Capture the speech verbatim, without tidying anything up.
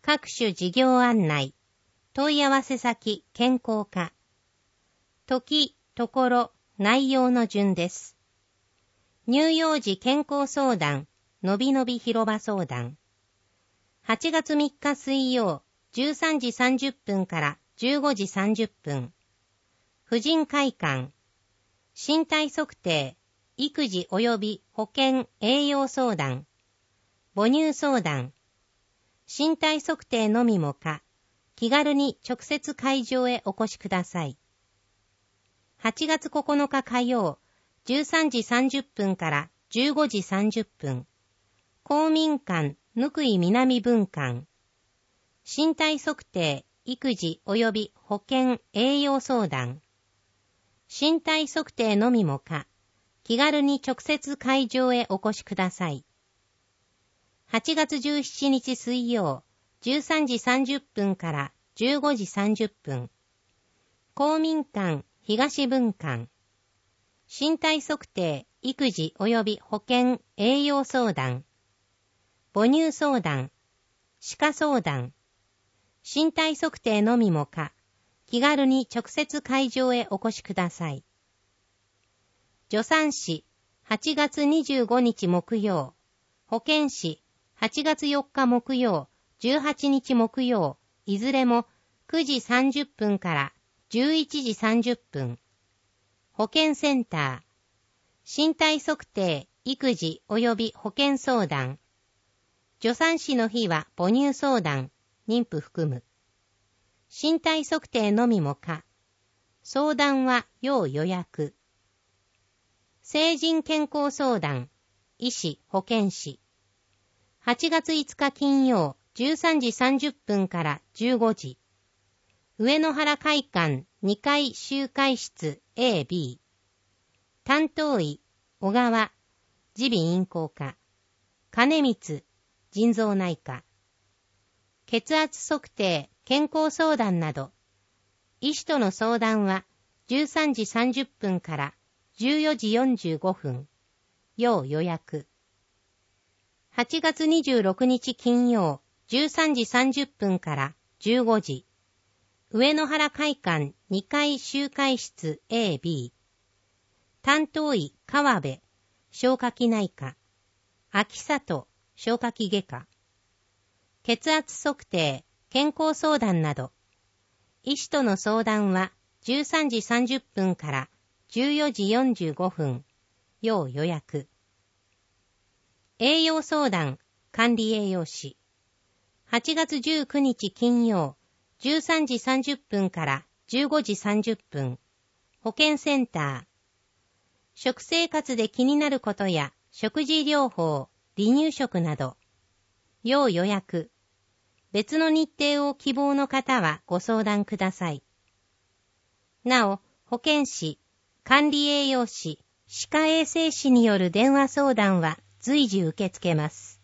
各種事業案内、問い合わせ先、健康課。時、ところ、内容の順です。乳幼児健康相談、のびのび広場相談。はちがつみっか水曜、じゅうさんじさんじゅっぷんからじゅうごじさんじゅっぷん。婦人会館。身体測定、育児及び保健栄養相談。母乳相談。身体測定のみもか、気軽に直接会場へお越しください。はちがつここのか火曜、じゅうさんじさんじゅっぷんからじゅうごじさんじゅっぷん。公民館ぬくい南分館。身体測定、育児及び保健栄養相談。身体測定のみもか、気軽に直接会場へお越しください。はちがつじゅうしちにち水曜、じゅうさんじさんじゅっぷんからじゅうごじさんじゅっぷん。公民館東分館。身体測定、育児及び保健栄養相談。母乳相談。歯科相談。身体測定のみもか、気軽に直接会場へお越しください。助産師、はちがつにじゅうごにち木曜。保健師、はちがつよっか木曜、じゅうはちにち木曜、いずれもくじさんじゅっぷんからじゅういちじさんじゅっぷん。保健センター。身体測定、育児及び保健相談。助産師の日は母乳相談、妊婦含む。身体測定のみもか。相談は要予約。成人健康相談、医師、保健師。はちがついつか金曜、じゅうさんじさんじゅっぷんからじゅうごじ。上野原会館にかい集会室 エービー。担当医、小川、耳鼻咽喉科。金光、腎臓内科。血圧測定、健康相談など。医師との相談はじゅうさんじさんじゅっぷんからじゅうよじよんじゅうごふん。要予約。はちがつにじゅうろくにち金曜、じゅうさんじさんじゅっぷんからじゅうごじ。上野原会館にかい集会室 エービー。担当医川辺、消化器内科。秋里、消化器外科。血圧測定、健康相談など。医師との相談はじゅうさんじさんじゅっぷんからじゅうよじよんじゅうごふん。要予約。栄養相談、管理栄養士。はちがつじゅうくにち金曜、じゅうさんじさんじゅっぷんからじゅうごじさんじゅっぷん。保健センター。食生活で気になることや食事療法、離乳食など。要予約。別の日程を希望の方はご相談ください。なお、保健師、管理栄養士、歯科衛生士による電話相談は随時受け付けます。